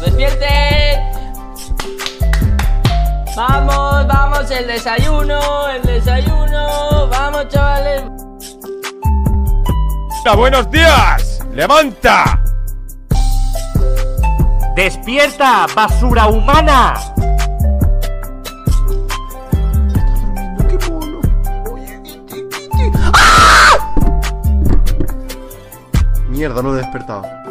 ¡Despierten! Vamos, vamos, el desayuno, el desayuno. Vamos, chavales. ¡Buenos días! ¡Levanta! ¡Despierta, basura humana! ¡Qué mono! ¡Ah! Mierda, no he despertado.